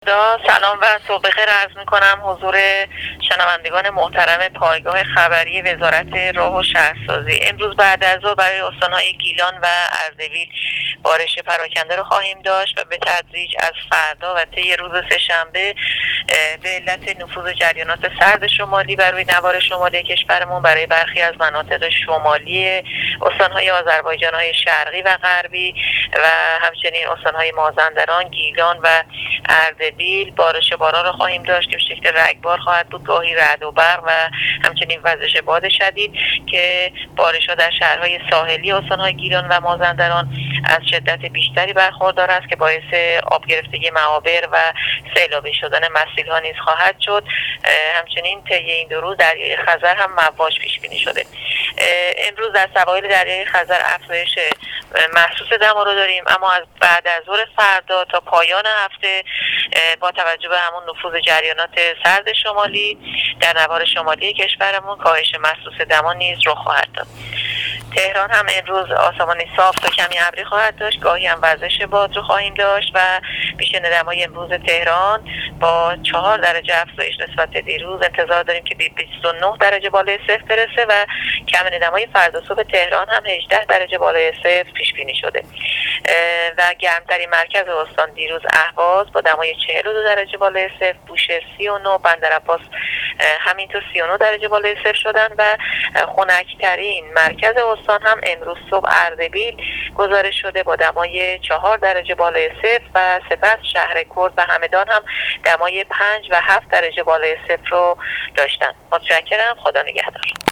سلام و صبح بخیر عرض می‌کنم حضور شنوندگان محترم پایگاه خبری وزارت راه و شهرسازی. امروز بعد از ظهر برای استان‌های گیلان و اردبیل بارش پراکنده رو خواهیم داشت و به تدریج از فردا و طی روز سه‌شنبه به علت نفوذ جریانات سرد شمالی بر روی نوار شمالی کشورمون برای برخی از مناطق شمالی استان‌های آذربایجان‌های شرقی و غربی و همچنین استان‌های مازندران، گیلان و اردبیل بارش باران رو خواهیم داشت که به شکل رگبار خواهد بود، گاهی رعد و برق و همچنین وزش باد شدید که بارش‌ها در شهرهای ساحلی استان‌های گیلان و مازندران از شدت بیشتری برخوردار است که باعث آب گرفتگی معابر و سیلابی شدن مسیل‌ها نیز خواهد شد. همچنین طی این دو روز دریای خزر هم مواج پیش بینی شده. امروز در سواحل دریای خزر افزایش محسوس دما رو داریم، اما از بعد از ظهر فردا تا پایان هفته با توجه به همون نفوذ جریانات سرد شمالی در نوار شمالی کشورمون کاهش محسوس دما نیز رخ خواهد داد. تهران هم امروز آسمانی صاف تا کمی ابری خواهد داشت، گاهی هم وزش باد رو خواهیم داشت و بیشتر دمای امروز تهران با 4 درجه افزایش نسبت به دیروز انتظار داریم که به 29 درجه بالای صفر برسه و کم دمای فردا صبح تهران هم 18 درجه بالای صفر پیش بینی شده و گرمترین مرکز استان دیروز اهواز با دمای 42 درجه بالای صفر، بوشهر 39، بندرعباس همینطور 39 درجه بالای صفر شدن و خنک‌ترین مرکز استان هم امروز صبح اردبیل گزارش شده با دمای 4 درجه بالای صفر و سپس شهر کرد و همدان هم دمای 5 و 7 درجه بالای صفر رو داشتن. متشکرم. خدا نگهدار.